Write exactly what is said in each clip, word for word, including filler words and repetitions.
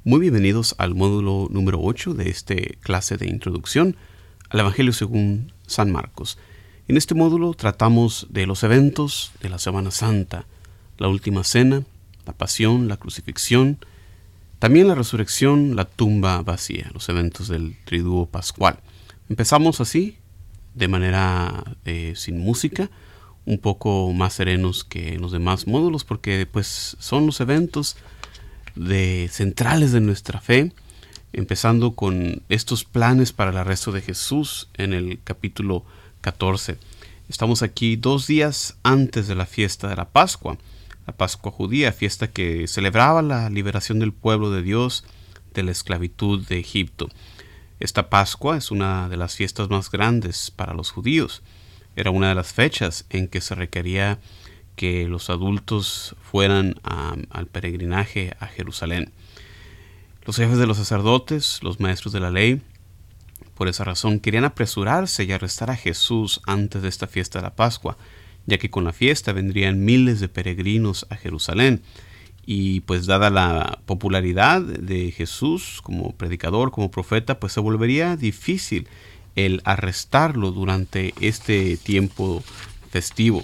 Muy bienvenidos al módulo número ocho de esta clase de introducción al Evangelio según San Marcos. En este módulo tratamos de los eventos de la Semana Santa, la Última Cena, la Pasión, la Crucifixión, también la Resurrección, la tumba vacía, los eventos del Triduo Pascual. Empezamos así, de manera eh, sin música, un poco más serenos que en los demás módulos, porque pues son los eventos de centrales de nuestra fe, empezando con estos planes para el arresto de Jesús en el capítulo catorce. Estamos aquí dos días antes de la fiesta de la Pascua, la Pascua judía, fiesta que celebraba la liberación del pueblo de Dios de la esclavitud de Egipto. Esta Pascua es una de las fiestas más grandes para los judíos. Era una de las fechas en que se requería que los adultos fueran a, al peregrinaje a Jerusalén. Los jefes de los sacerdotes, los maestros de la ley, por esa razón querían apresurarse y arrestar a Jesús antes de esta fiesta de la Pascua, ya que con la fiesta vendrían miles de peregrinos a Jerusalén. Y pues dada la popularidad de Jesús como predicador, como profeta, pues se volvería difícil el arrestarlo durante este tiempo festivo.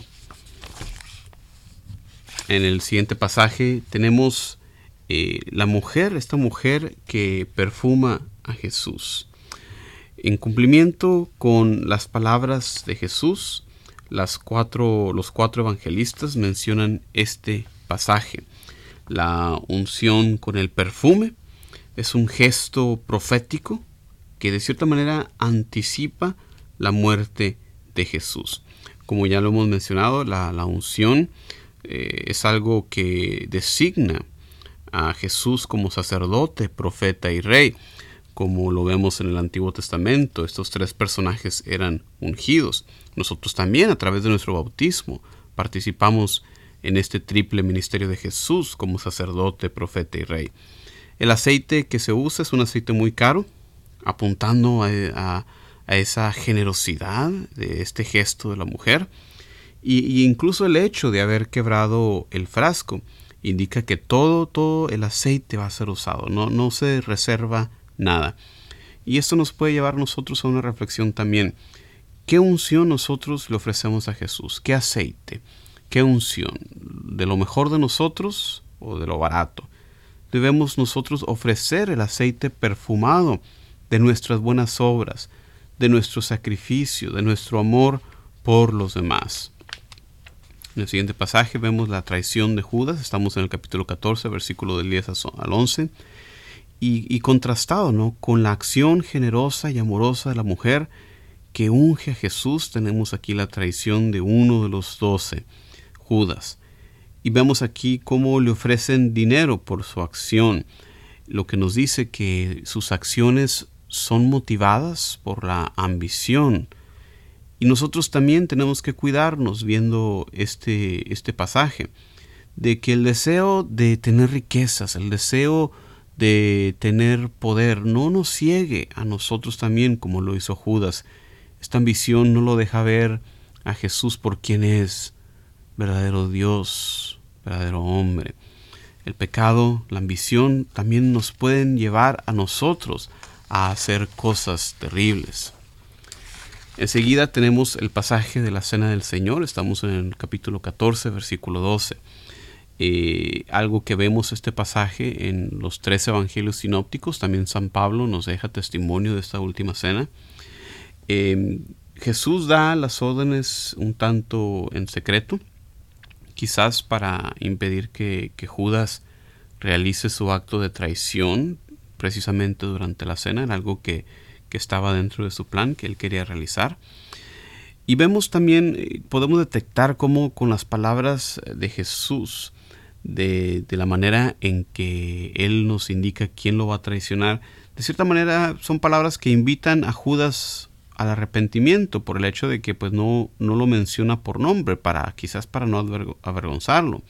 En el siguiente pasaje tenemos eh, la mujer, esta mujer que perfuma a Jesús. En cumplimiento con las palabras de Jesús, las cuatro, los cuatro evangelistas mencionan este pasaje. La unción con el perfume es un gesto profético que de cierta manera anticipa la muerte de Jesús. Como ya lo hemos mencionado, la, la unción Eh, es algo que designa a Jesús como sacerdote, profeta y rey, como lo vemos en el Antiguo Testamento. Estos tres personajes eran ungidos. Nosotros también, a través de nuestro bautismo, participamos en este triple ministerio de Jesús como sacerdote, profeta y rey. El aceite que se usa es un aceite muy caro, apuntando a, a, a esa generosidad de este gesto de la mujer. Y, y incluso el hecho de haber quebrado el frasco indica que todo, todo el aceite va a ser usado, no, no se reserva nada. Y esto nos puede llevar nosotros a una reflexión también. ¿Qué unción nosotros le ofrecemos a Jesús? ¿Qué aceite? ¿Qué unción? ¿De lo mejor de nosotros o de lo barato? Debemos nosotros ofrecer el aceite perfumado de nuestras buenas obras, de nuestro sacrificio, de nuestro amor por los demás. En el siguiente pasaje vemos la traición de Judas. Estamos en el capítulo catorce, versículo del diez al once. Y, y contrastado, ¿no?, con la acción generosa y amorosa de la mujer que unge a Jesús, tenemos aquí la traición de uno de los doce, Judas. Y vemos aquí cómo le ofrecen dinero por su acción, lo que nos dice que sus acciones son motivadas por la ambición. Y nosotros también tenemos que cuidarnos viendo este, este pasaje, de que el deseo de tener riquezas, el deseo de tener poder, no nos ciegue a nosotros también como lo hizo Judas. Esta ambición no lo deja ver a Jesús por quien es, verdadero Dios, verdadero hombre. El pecado, la ambición también nos pueden llevar a nosotros a hacer cosas terribles. Enseguida tenemos el pasaje de la Cena del Señor. Estamos en el capítulo catorce, versículo doce. Eh, algo que vemos este pasaje en los tres evangelios sinópticos. También San Pablo nos deja testimonio de esta última cena. Eh, Jesús da las órdenes un tanto en secreto, quizás para impedir que, que Judas realice su acto de traición precisamente durante la cena. Era algo que que estaba dentro de su plan, que él quería realizar. Y vemos también, podemos detectar cómo con las palabras de Jesús, de, de la manera en que él nos indica quién lo va a traicionar, de cierta manera son palabras que invitan a Judas al arrepentimiento, por el hecho de que pues no, no lo menciona por nombre, para quizás para no avergonzarlo.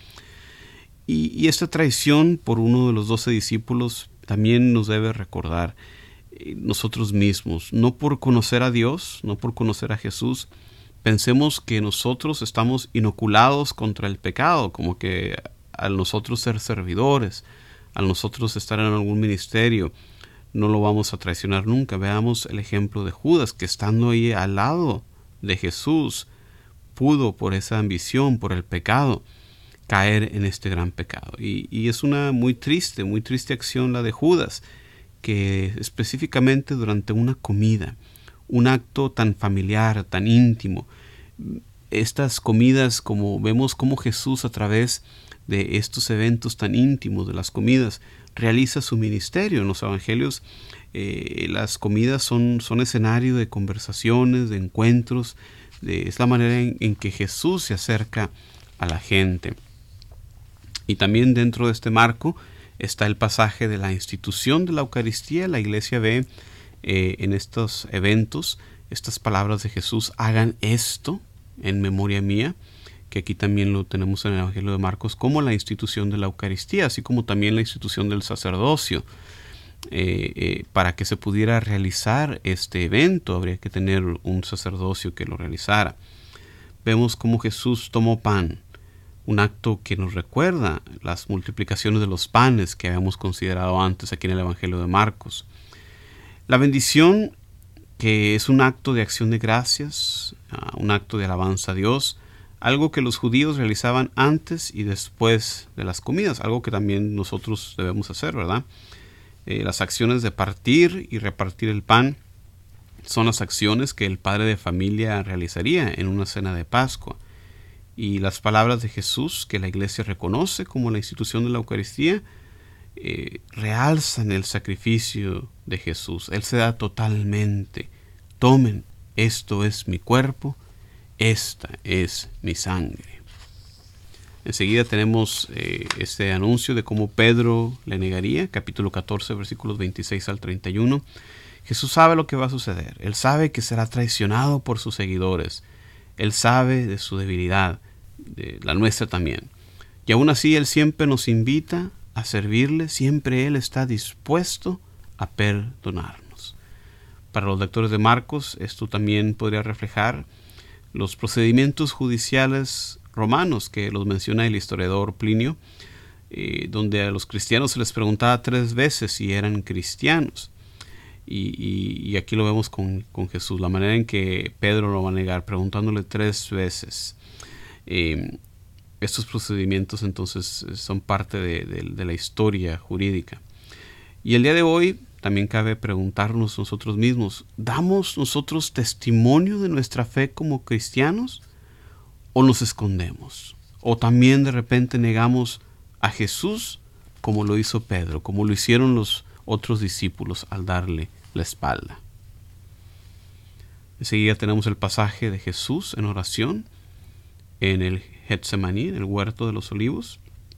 Y, y esta traición por uno de los doce discípulos también nos debe recordar nosotros mismos, no por conocer a Dios, no por conocer a Jesús, pensemos que nosotros estamos inoculados contra el pecado, como que al nosotros ser servidores, Al nosotros estar en algún ministerio, no lo vamos a traicionar nunca. Veamos el ejemplo de Judas, que estando ahí al lado de Jesús, pudo por esa ambición, por el pecado, caer en este gran pecado. Y, y es una muy triste, muy triste acción la de Judas, que específicamente durante una comida, un acto tan familiar, tan íntimo, estas comidas, como vemos como Jesús a través de estos eventos tan íntimos de las comidas realiza su ministerio. En los evangelios eh, las comidas son, son escenario de conversaciones, de encuentros, de, es la manera en, en que Jesús se acerca a la gente. Y también dentro de este marco está el pasaje de la institución de la Eucaristía. La Iglesia ve eh, en estos eventos estas palabras de Jesús: hagan esto en memoria mía, que aquí también lo tenemos en el Evangelio de Marcos como la institución de la Eucaristía, así como también la institución del sacerdocio. Eh, eh, para que se pudiera realizar este evento habría que tener un sacerdocio que lo realizara. Vemos cómo Jesús tomó pan, un acto que nos recuerda las multiplicaciones de los panes que habíamos considerado antes aquí en el Evangelio de Marcos. La bendición, que es un acto de acción de gracias, uh, un acto de alabanza a Dios, algo que los judíos realizaban antes y después de las comidas, algo que también nosotros debemos hacer, ¿verdad? Eh, las acciones de partir y repartir el pan son las acciones que el padre de familia realizaría en una cena de Pascua. Y las palabras de Jesús, que la Iglesia reconoce como la institución de la Eucaristía, eh, realzan el sacrificio de Jesús. Él se da totalmente. Tomen, esto es mi cuerpo, esta es mi sangre. Enseguida tenemos eh, este anuncio de cómo Pedro le negaría, capítulo catorce, versículos veintiséis al treinta y uno. Jesús sabe lo que va a suceder. Él sabe que será traicionado por sus seguidores. Él sabe de su debilidad, de la nuestra también. Y aún así Él siempre nos invita a servirle, siempre Él está dispuesto a perdonarnos. Para los lectores de Marcos, esto también podría reflejar los procedimientos judiciales romanos que los menciona el historiador Plinio, eh, donde a los cristianos se les preguntaba tres veces si eran cristianos. Y, y, y aquí lo vemos con, con Jesús, la manera en que Pedro lo va a negar, preguntándole tres veces. Eh, estos procedimientos entonces son parte de, de, de la historia jurídica. Y el día de hoy también cabe preguntarnos nosotros mismos: ¿damos nosotros testimonio de nuestra fe como cristianos o nos escondemos? ¿O también de repente negamos a Jesús como lo hizo Pedro, como lo hicieron los otros discípulos al darle la espalda? Enseguida tenemos el pasaje de Jesús en oración en el Getsemaní, en el huerto de los olivos.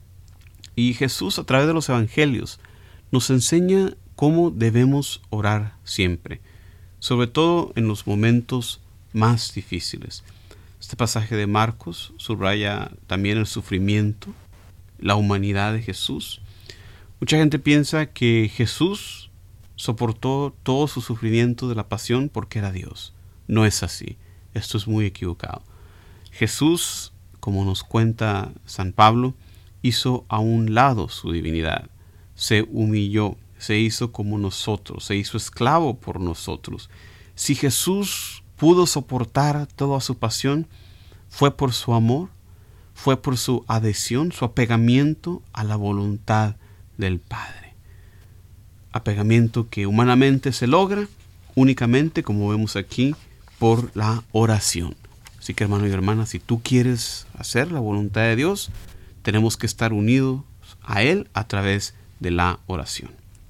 Y Jesús, a través de los evangelios, nos enseña cómo debemos orar siempre, sobre todo en los momentos más difíciles. Este pasaje de Marcos subraya también el sufrimiento, la humanidad de Jesús. Mucha gente piensa que Jesús soportó todo su sufrimiento de la pasión porque era Dios. No es así. Esto es muy equivocado. Jesús, como nos cuenta San Pablo, hizo a un lado su divinidad. Se humilló, se hizo como nosotros, se hizo esclavo por nosotros. Si Jesús pudo soportar toda su pasión, fue por su amor, fue por su adhesión, su apegamiento a la voluntad del Padre. Apegamiento que humanamente se logra únicamente, como vemos aquí, por la oración. Así que, hermano y hermana, si tú quieres hacer la voluntad de Dios, tenemos que estar unidos a Él a través de la oración.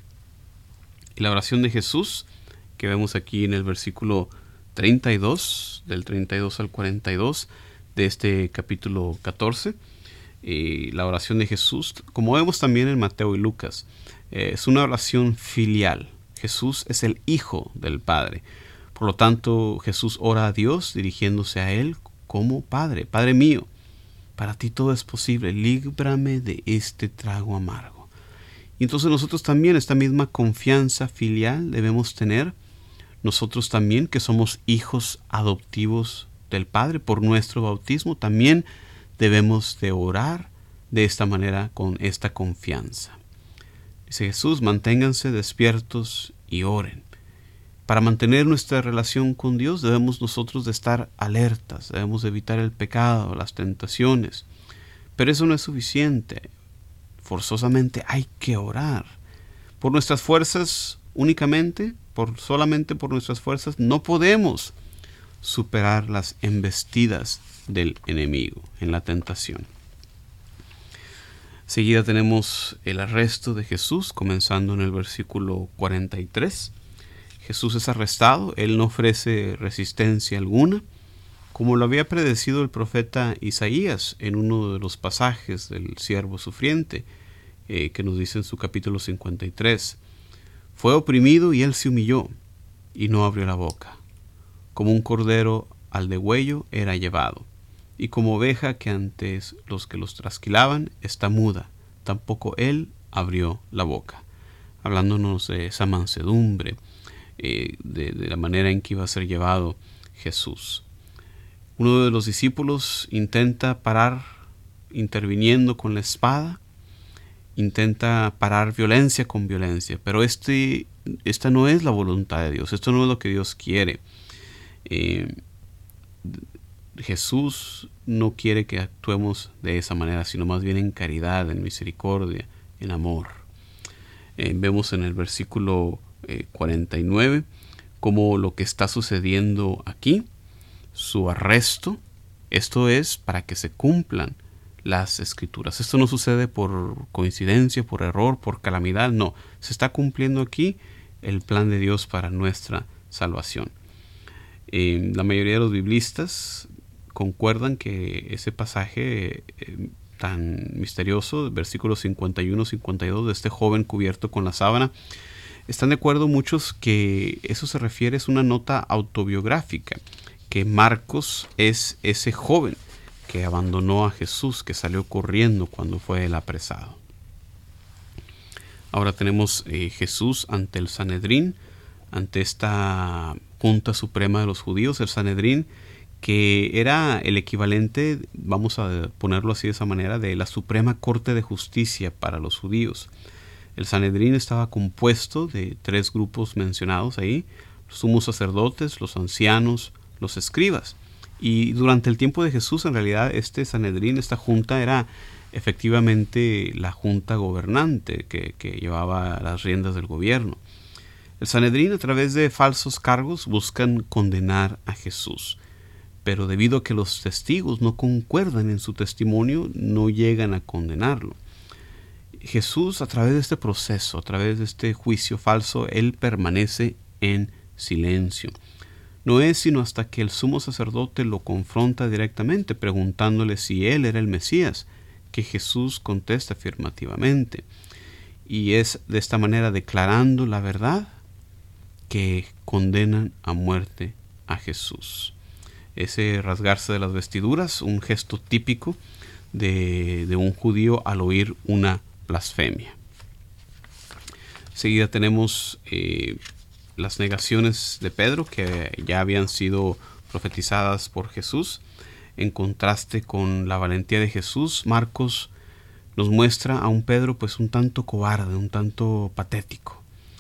Y la oración de Jesús, que vemos aquí en el versículo treinta y dos, del treinta y dos al cuarenta y dos de este capítulo catorce, y la oración de Jesús, como vemos también en Mateo y Lucas, eh, es una oración filial. Jesús es el Hijo del Padre. Por lo tanto, Jesús ora a Dios dirigiéndose a Él como Padre. Padre mío, para ti todo es posible, líbrame de este trago amargo. Y entonces nosotros también esta misma confianza filial debemos tener, nosotros también que somos hijos adoptivos del Padre por nuestro bautismo, también debemos de orar de esta manera con esta confianza. Dice Jesús, manténganse despiertos y oren. Para mantener nuestra relación con Dios debemos nosotros de estar alertas, debemos evitar el pecado, las tentaciones. Pero eso no es suficiente. Forzosamente hay que orar. Por nuestras fuerzas únicamente, por solamente por nuestras fuerzas, no podemos superar las embestidas del enemigo en la tentación. Seguida tenemos el arresto de Jesús, comenzando en el versículo cuarenta y tres. Jesús es arrestado, él no ofrece resistencia alguna, como lo había predecido el profeta Isaías en uno de los pasajes del siervo sufriente, eh, que nos dice en su capítulo cincuenta y tres. Fue oprimido y él se humilló, y no abrió la boca. Como un cordero al degüello era llevado, y como oveja que antes los que los trasquilaban está muda, tampoco él abrió la boca. Hablándonos de esa mansedumbre, eh, de, de la manera en que iba a ser llevado Jesús. Uno de los discípulos intenta parar interviniendo con la espada, intenta parar violencia con violencia, pero este, esta no es la voluntad de Dios, esto no es lo que Dios quiere. Eh, Jesús no quiere que actuemos de esa manera, sino más bien en caridad, en misericordia, en amor. Eh, vemos en el versículo eh, cuarenta y nueve como lo que está sucediendo aquí, su arresto, esto es para que se cumplan las escrituras. Esto no sucede por coincidencia, por error, por calamidad, no. Se está cumpliendo aquí el plan de Dios para nuestra salvación. Eh, la mayoría de los biblistas concuerdan que ese pasaje eh, tan misterioso, versículos cincuenta y uno a cincuenta y dos, de este joven cubierto con la sábana, están de acuerdo muchos que eso se refiere, es una nota autobiográfica, que Marcos es ese joven que abandonó a Jesús, que salió corriendo cuando fue el apresado. Ahora tenemos eh, Jesús ante el Sanedrín, ante esta Junta Suprema de los Judíos, el Sanedrín, que era el equivalente, vamos a ponerlo así de esa manera, de la Suprema Corte de Justicia para los judíos. El Sanedrín estaba compuesto de tres grupos mencionados ahí: los sumos sacerdotes, los ancianos, los escribas. Y durante el tiempo de Jesús, en realidad, este Sanedrín, esta junta, era efectivamente la junta gobernante que, que llevaba las riendas del gobierno. El Sanedrín, a través de falsos cargos, buscan condenar a Jesús. Pero debido a que los testigos no concuerdan en su testimonio, no llegan a condenarlo. Jesús, a través de este proceso, a través de este juicio falso, él permanece en silencio. No es sino hasta que el sumo sacerdote lo confronta directamente, preguntándole si él era el Mesías, que Jesús contesta afirmativamente. Y es de esta manera, declarando la verdad, que condenan a muerte a Jesús. Ese rasgarse de las vestiduras, un gesto típico de, de un judío al oír una blasfemia. Enseguida tenemos eh, las negaciones de Pedro, que ya habían sido profetizadas por Jesús. En contraste con la valentía de Jesús, Marcos nos muestra a un Pedro pues un tanto cobarde, un tanto patético.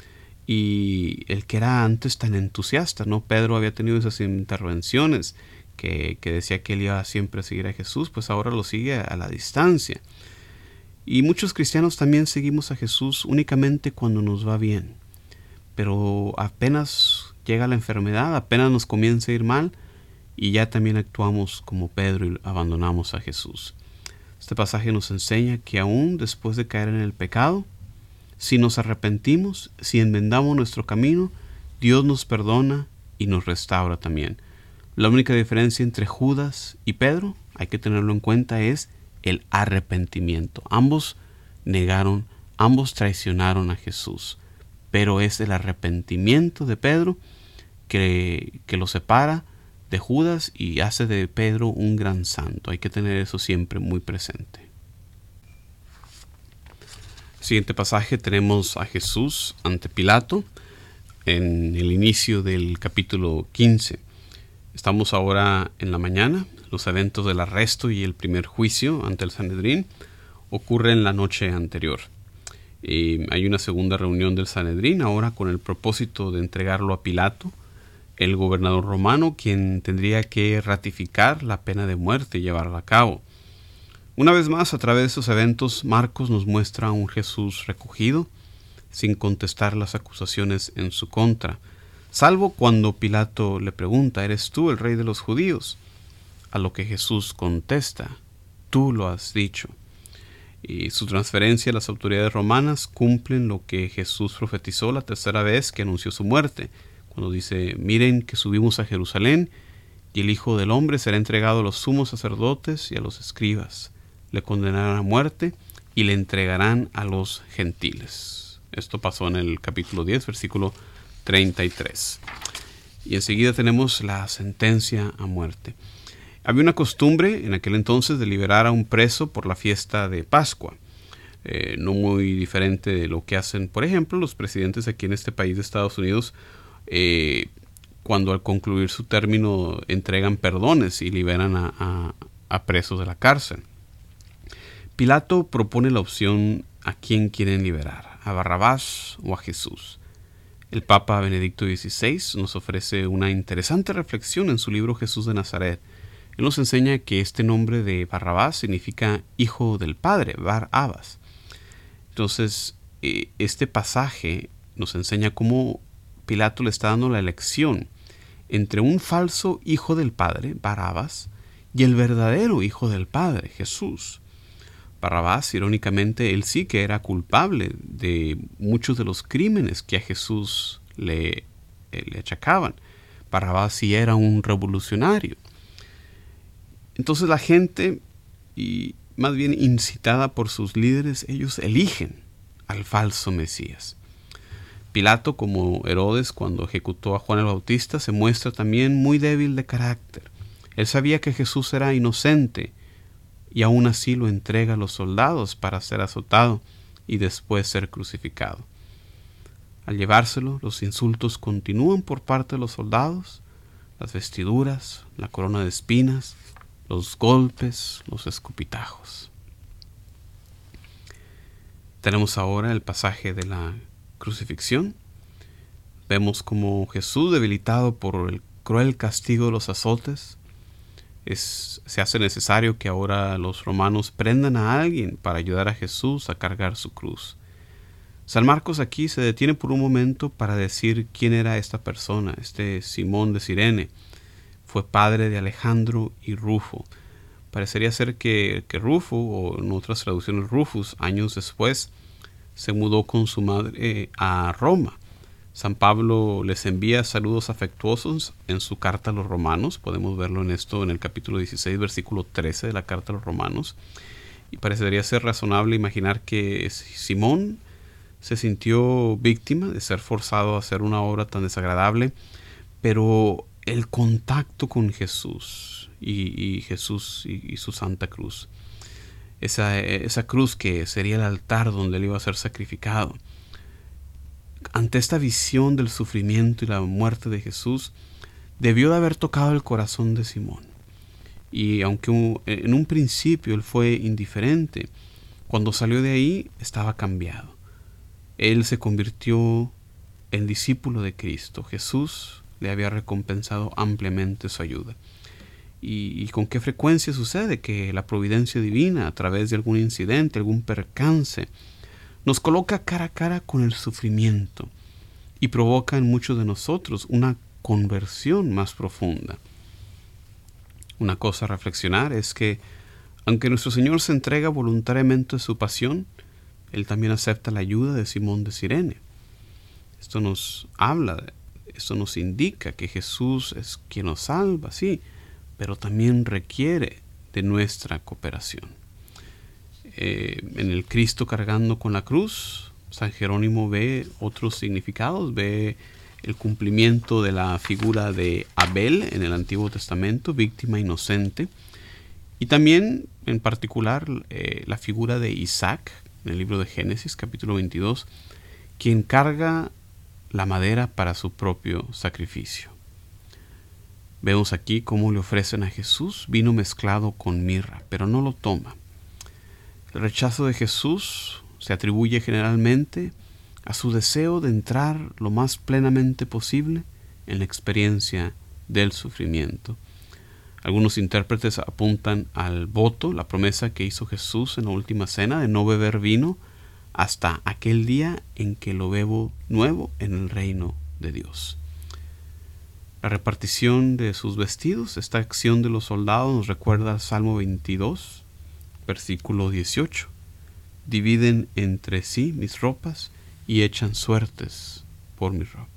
Y el que era antes tan entusiasta, ¿no? Pedro había tenido esas intervenciones que, que decía que él iba siempre a seguir a Jesús, pues ahora lo sigue a la distancia. Y muchos cristianos también seguimos a Jesús únicamente cuando nos va bien. Pero apenas llega la enfermedad, apenas nos comienza a ir mal, y ya también actuamos como Pedro y abandonamos a Jesús. Este pasaje nos enseña que aún después de caer en el pecado, si nos arrepentimos, si enmendamos nuestro camino, Dios nos perdona y nos restaura también. La única diferencia entre Judas y Pedro, hay que tenerlo en cuenta, es el arrepentimiento. Ambos negaron, ambos traicionaron a Jesús, pero es el arrepentimiento de Pedro que, que lo separa de Judas y hace de Pedro un gran santo. Hay que tener eso siempre muy presente. Siguiente pasaje, tenemos a Jesús ante Pilato en el inicio del capítulo quince. Estamos ahora en la mañana. Los eventos del arresto y el primer juicio ante el Sanedrín ocurren la noche anterior. Eh, hay una segunda reunión del Sanedrín, ahora con el propósito de entregarlo a Pilato, el gobernador romano, quien tendría que ratificar la pena de muerte y llevarla a cabo. Una vez más, a través de esos eventos, Marcos nos muestra a un Jesús recogido, sin contestar las acusaciones en su contra, salvo cuando Pilato le pregunta: ¿eres tú el rey de los judíos? A lo que Jesús contesta: tú lo has dicho. Y su transferencia a las autoridades romanas cumplen lo que Jesús profetizó la tercera vez que anunció su muerte, cuando dice: miren que subimos a Jerusalén, y el Hijo del Hombre será entregado a los sumos sacerdotes y a los escribas. Le condenarán a muerte y le entregarán a los gentiles. Esto pasó en el capítulo diez, versículo treinta y tres. Y enseguida tenemos la sentencia a muerte. Había una costumbre en aquel entonces de liberar a un preso por la fiesta de Pascua. Eh, no muy diferente de lo que hacen, por ejemplo, los presidentes aquí en este país de Estados Unidos, eh, cuando al concluir su término entregan perdones y liberan a, a, a presos de la cárcel. Pilato propone la opción a quién quieren liberar, a Barrabás o a Jesús. El Papa Benedicto dieciséis nos ofrece una interesante reflexión en su libro Jesús de Nazaret. Él nos enseña que este nombre de Barrabás significa hijo del padre, Bar Abbas. Entonces, eh, este pasaje nos enseña cómo Pilato le está dando la elección entre un falso hijo del padre, Barrabás, y el verdadero hijo del padre, Jesús. Barrabás, irónicamente, él sí que era culpable de muchos de los crímenes que a Jesús le, le achacaban. Barrabás sí era un revolucionario. Entonces la gente, y más bien incitada por sus líderes, ellos eligen al falso Mesías. Pilato, como Herodes cuando ejecutó a Juan el Bautista, se muestra también muy débil de carácter. Él sabía que Jesús era inocente, y aún así lo entrega a los soldados para ser azotado y después ser crucificado. Al llevárselo, los insultos continúan por parte de los soldados, las vestiduras, la corona de espinas, los golpes, los escupitajos. Tenemos ahora el pasaje de la crucifixión. Vemos como Jesús, debilitado por el cruel castigo de los azotes, Es, se hace necesario que ahora los romanos prendan a alguien para ayudar a Jesús a cargar su cruz. San Marcos aquí se detiene por un momento para decir quién era esta persona, este Simón de Cirene. Fue padre de Alejandro y Rufo. Parecería ser que, que Rufo, o en otras traducciones Rufus, años después, se mudó con su madre eh, a Roma. San Pablo les envía saludos afectuosos en su carta a los romanos. Podemos verlo en esto en el capítulo dieciséis, versículo trece de la carta a los romanos. Y parecería ser razonable imaginar que Simón se sintió víctima de ser forzado a hacer una obra tan desagradable, pero el contacto con Jesús y, y Jesús y, y su Santa Cruz, esa, esa cruz que sería el altar donde él iba a ser sacrificado. Ante esta visión del sufrimiento y la muerte de Jesús, debió de haber tocado el corazón de Simón. Y aunque en un principio él fue indiferente, cuando salió de ahí estaba cambiado. Él se convirtió en discípulo de Cristo. Jesús le había recompensado ampliamente su ayuda. ¿Y, y con qué frecuencia sucede que la providencia divina, a través de algún incidente, algún percance, nos coloca cara a cara con el sufrimiento y provoca en muchos de nosotros una conversión más profunda? Una cosa a reflexionar es que, aunque nuestro Señor se entrega voluntariamente a su pasión, Él también acepta la ayuda de Simón de Cirene. Esto nos habla, esto nos indica que Jesús es quien nos salva, sí, pero también requiere de nuestra cooperación. Eh, en el Cristo cargando con la cruz, San Jerónimo ve otros significados, ve el cumplimiento de la figura de Abel en el Antiguo Testamento, víctima inocente, y también en particular eh, la figura de Isaac en el libro de Génesis, capítulo veintidós, quien carga la madera para su propio sacrificio. Vemos aquí cómo le ofrecen a Jesús vino mezclado con mirra, pero no lo toma. El rechazo de Jesús se atribuye generalmente a su deseo de entrar lo más plenamente posible en la experiencia del sufrimiento. Algunos intérpretes apuntan al voto, la promesa que hizo Jesús en la última cena de no beber vino hasta aquel día en que lo bebo nuevo en el reino de Dios. La repartición de sus vestidos, esta acción de los soldados nos recuerda al Salmo veintidós, versículo dieciocho. Dividen entre sí mis ropas y echan suertes por mi ropa.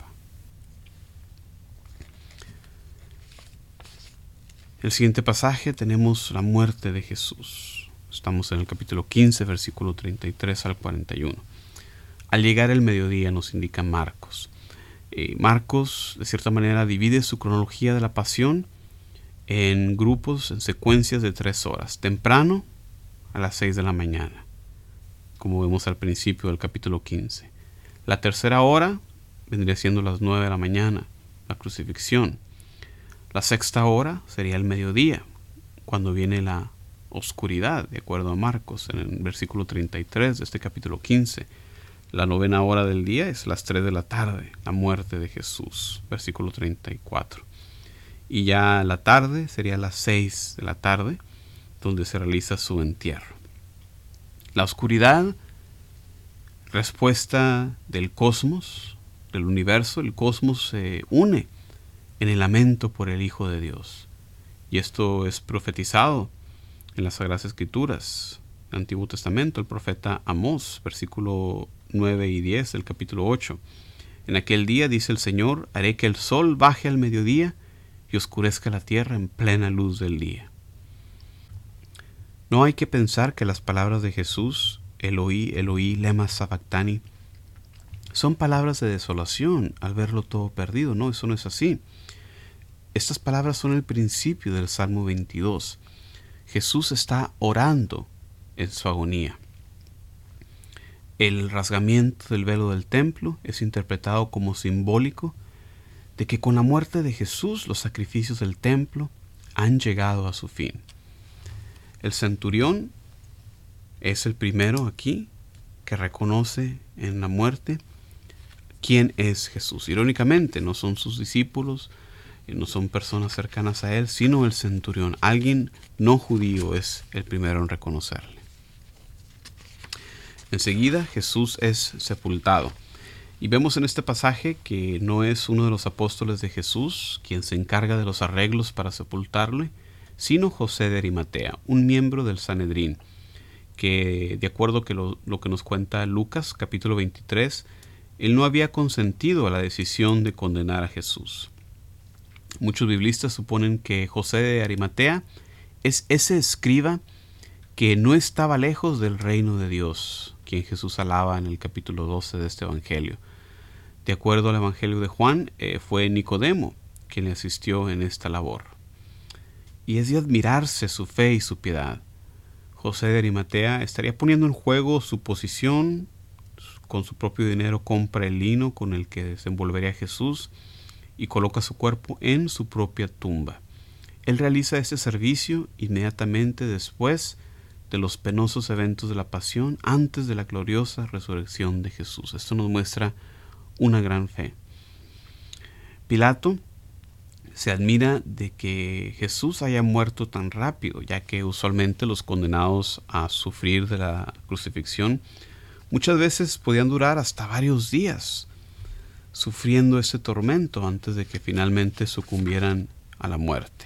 En el siguiente pasaje tenemos la muerte de Jesús. Estamos en el capítulo quince, versículo treinta y tres al cuarenta y uno. Al llegar el mediodía, nos indica Marcos. Eh, Marcos, de cierta manera, divide su cronología de la pasión en grupos, en secuencias de tres horas. Temprano, a las seis de la mañana, como vemos al principio del capítulo quince. La tercera hora vendría siendo las nueve de la mañana, la crucifixión. La sexta hora sería el mediodía, cuando viene la oscuridad, de acuerdo a Marcos, en el versículo treinta y tres de este capítulo quince. La novena hora del día es las tres de la tarde, la muerte de Jesús, versículo treinta y cuatro. Y ya la tarde sería las seis de la tarde, donde se realiza su entierro. La oscuridad, respuesta del cosmos, del universo. El cosmos se une en el lamento por el Hijo de Dios. Y esto es profetizado en las Sagradas Escrituras, el Antiguo Testamento, el profeta Amós, versículo nueve y diez del capítulo ocho. En aquel día, dice el Señor, haré que el sol baje al mediodía y oscurezca la tierra en plena luz del día. No hay que pensar que las palabras de Jesús, Eloí, Eloí, lema sabactani, son palabras de desolación al verlo todo perdido. No, eso no es así. Estas palabras son el principio del Salmo veintidós. Jesús está orando en su agonía. El rasgamiento del velo del templo es interpretado como simbólico de que con la muerte de Jesús los sacrificios del templo han llegado a su fin. El centurión es el primero aquí que reconoce en la muerte quién es Jesús. Irónicamente, no son sus discípulos, no son personas cercanas a él, sino el centurión. Alguien no judío es el primero en reconocerle. Enseguida Jesús es sepultado. Y vemos en este pasaje que no es uno de los apóstoles de Jesús quien se encarga de los arreglos para sepultarle, sino José de Arimatea, un miembro del Sanedrín, que de acuerdo a lo, lo que nos cuenta Lucas capítulo veintitrés, él no había consentido a la decisión de condenar a Jesús. Muchos biblistas suponen que José de Arimatea es ese escriba que no estaba lejos del reino de Dios, quien Jesús alaba en el capítulo doce de este evangelio. De acuerdo al evangelio de Juan, eh, fue Nicodemo quien le asistió en esta labor. Y es de admirarse su fe y su piedad. José de Arimatea estaría poniendo en juego su posición. Con su propio dinero compra el lino con el que desenvolvería a Jesús y coloca su cuerpo en su propia tumba. Él realiza este servicio inmediatamente después de los penosos eventos de la pasión, antes de la gloriosa resurrección de Jesús. Esto nos muestra una gran fe. Pilato se admira de que Jesús haya muerto tan rápido, ya que usualmente los condenados a sufrir de la crucifixión muchas veces podían durar hasta varios días sufriendo ese tormento antes de que finalmente sucumbieran a la muerte.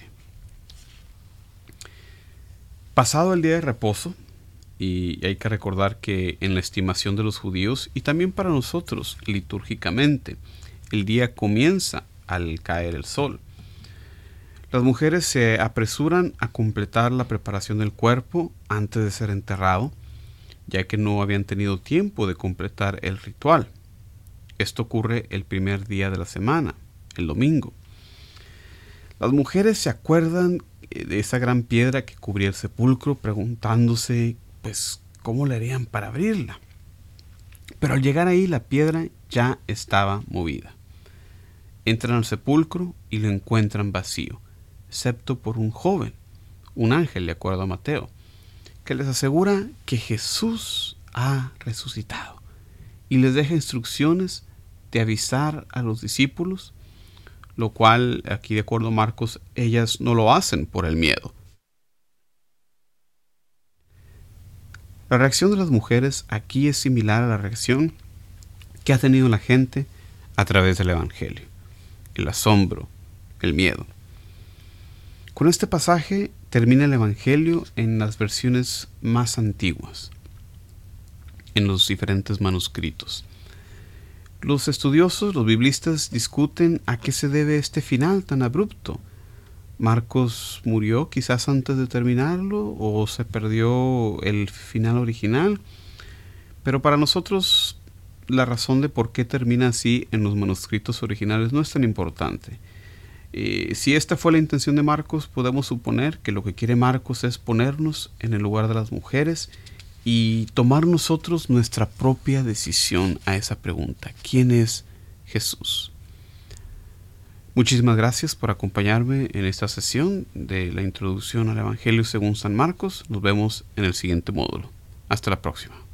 Pasado el día de reposo, y hay que recordar que en la estimación de los judíos y también para nosotros litúrgicamente, el día comienza al caer el sol. Las mujeres se apresuran a completar la preparación del cuerpo antes de ser enterrado, ya que no habían tenido tiempo de completar el ritual. Esto ocurre el primer día de la semana, el domingo. Las mujeres se acuerdan de esa gran piedra que cubría el sepulcro, preguntándose, pues, ¿cómo le harían para abrirla? Pero al llegar ahí, la piedra ya estaba movida. Entran al sepulcro y lo encuentran vacío, excepto por un joven, un ángel, de acuerdo a Mateo, que les asegura que Jesús ha resucitado. Y les deja instrucciones de avisar a los discípulos, lo cual, aquí de acuerdo a Marcos, ellas no lo hacen por el miedo. La reacción de las mujeres aquí es similar a la reacción que ha tenido la gente a través del Evangelio: el asombro, el miedo. Con este pasaje termina el Evangelio en las versiones más antiguas, en los diferentes manuscritos. Los estudiosos, los biblistas, discuten a qué se debe este final tan abrupto. ¿Marcos murió quizás antes de terminarlo o se perdió el final original? Pero para nosotros la razón de por qué termina así en los manuscritos originales no es tan importante. Eh, si esta fue la intención de Marcos, podemos suponer que lo que quiere Marcos es ponernos en el lugar de las mujeres y tomar nosotros nuestra propia decisión a esa pregunta: ¿quién es Jesús? Muchísimas gracias por acompañarme en esta sesión de la introducción al Evangelio según San Marcos. Nos vemos en el siguiente módulo. Hasta la próxima.